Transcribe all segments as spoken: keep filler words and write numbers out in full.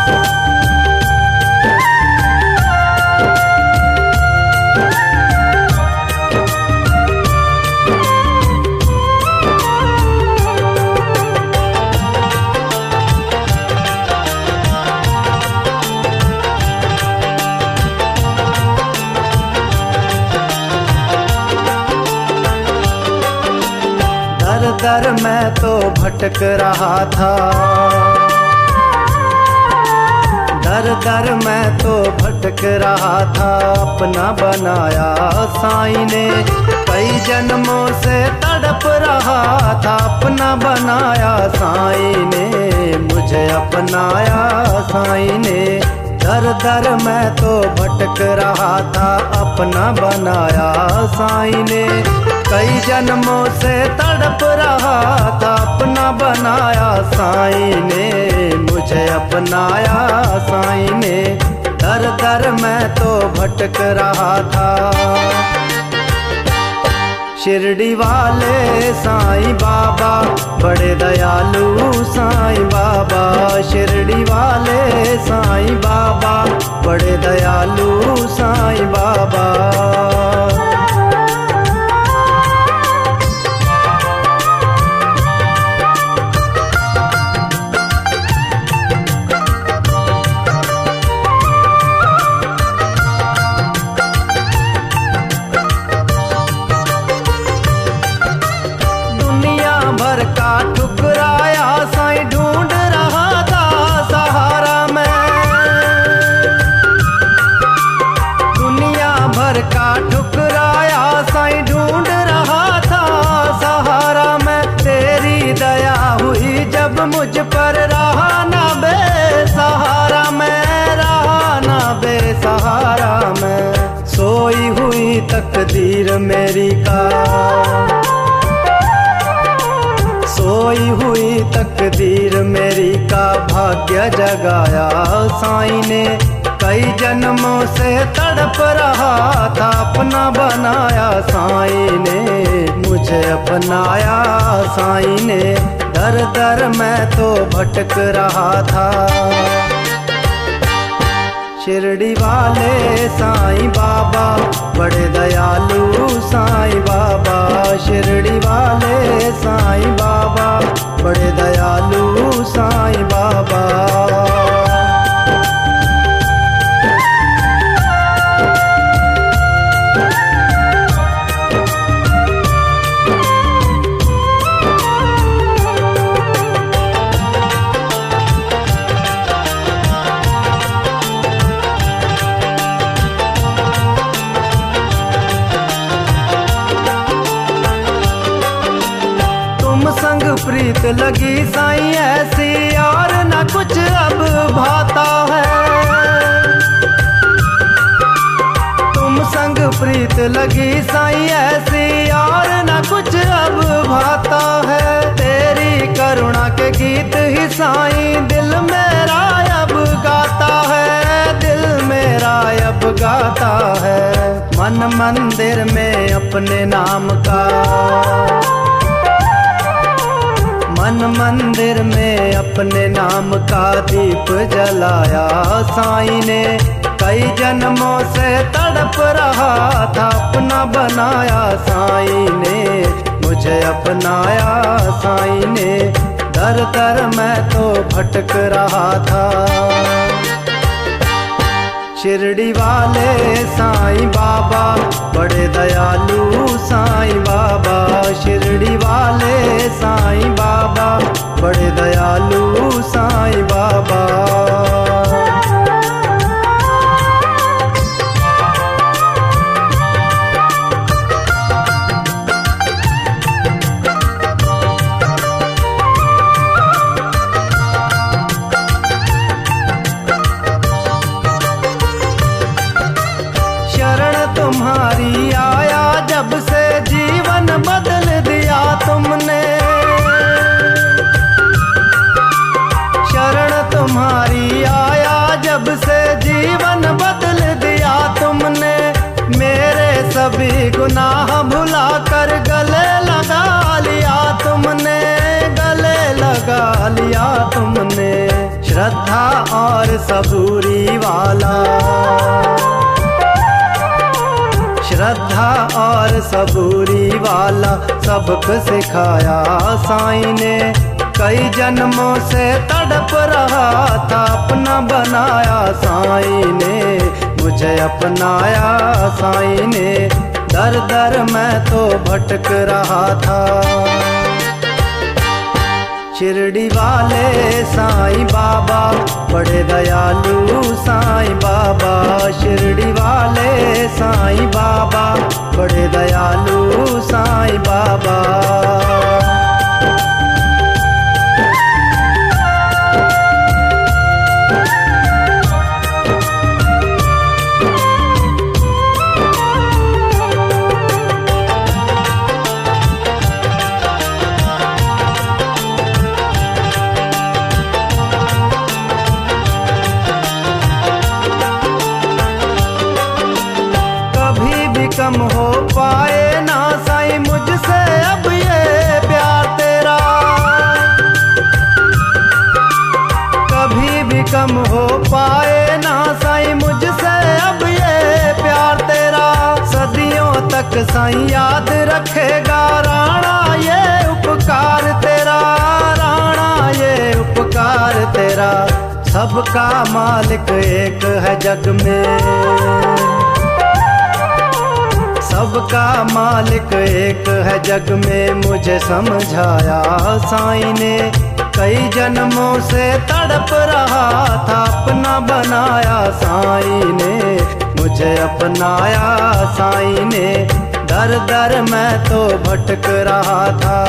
दर मैं तो भटक रहा था, दर दर मैं तो भटक रहा था, अपना बनाया साईं ने। कई जन्मों से तड़प रहा था, अपना बनाया साईं ने, मुझे अपनाया साईं ने। दर दर मैं तो भटक रहा था, अपना बनाया साईं ने। कई जन्मों से तड़प रहा था, अपना बनाया साईं ने, मुझे अपनाया साईं ने। दर दर मैं तो भटक रहा था। शिरडी वाले साईं बाबा बड़े दयालु साईं बाबा, शिरडी वाले साईं बाबा बड़े दयालु साईं बाबा। भर का ठुकराया साईं ढूंढ रहा था सहारा मैं, दुनिया भर का ठुकराया साईं ढूंढ रहा था सहारा मैं। तेरी दया हुई जब मुझ पर, रहा ना बेसहारा मैं, रहा ना बेसहारा मैं। सोई हुई तकदीर मेरी का, सोई हुई तकदीर मेरी का, भाग्य जगाया साईं ने। कई जन्मों से तड़प रहा था, अपना बनाया साईं ने, मुझे अपनाया साईं ने। दर दर मैं तो भटक रहा था। शिरडी वाले साईं बाबा बड़े दयालु साईं बाबा, शिरडी वाले साईं बाबा बड़े दयालु साईं बाबा। संग प्रीत लगी साईं ऐसी, और न कुछ अब भाता है। तुम संग प्रीत लगी साईं ऐसी, और न कुछ अब भाता है। तेरी करुणा के गीत ही साईं दिल मेरा अब गाता है, दिल मेरा अब गाता है। मन मंदिर में अपने नाम का, मन मंदिर में अपने नाम का दीप जलाया साईं ने। कई जन्मों से तड़प रहा था, अपना बनाया साईं ने, मुझे अपनाया साईं ने। दर दर मैं तो भटक रहा था। शिरडी वाले साईं बाबा बड़े दयालु साईं बाबा, शिरडी वाले साईं बाबा बड़े दयालु साईं बाबा। तुम्हारी आया जब से जीवन बदल दिया तुमने, शरण तुम्हारी आया जब से जीवन बदल दिया तुमने। मेरे सभी गुनाह भुला कर गले लगा लिया तुमने, गले लगा लिया तुमने। श्रद्धा और सबूरी वाला, श्रद्धा और सबूरी वाला सबक सिखाया साईं ने। कई जन्मों से तड़प रहा था, अपना बनाया साईं ने, मुझे अपनाया साईं ने। दर दर मैं तो भटक रहा था। शिरडी वाले साईं बाबा बड़े दयालु साईं बाबा, शिरडी वाले साईं बाबा बड़े दयालु साईं बाबा। कम हो पाए ना साईं मुझसे अब ये प्यार तेरा, कभी भी कम हो पाए ना साईं मुझसे अब ये प्यार तेरा। सदियों तक साईं याद रखेगा राणा ये उपकार तेरा, राणा ये उपकार तेरा। सबका मालिक एक है जग में, सबका मालिक एक है जग में, मुझे समझाया साईं ने। कई जन्मों से तड़प रहा था, अपना बनाया साईं ने, मुझे अपनाया साईं ने। दर दर मैं तो भटक रहा था।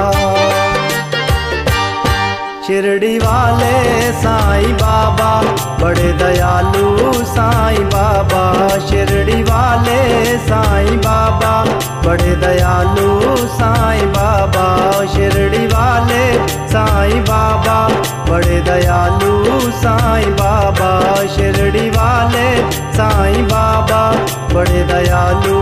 शिरडी वाले साईं बाबा बड़े दयालु साईं बाबा, शिरडी वाले साईं बाबा बड़े दयालु साईं बाबा, शिरडी वाले साईं बाबा बड़े दयालु साईं बाबा, शिरडी वाले साईं बाबा बड़े दयालु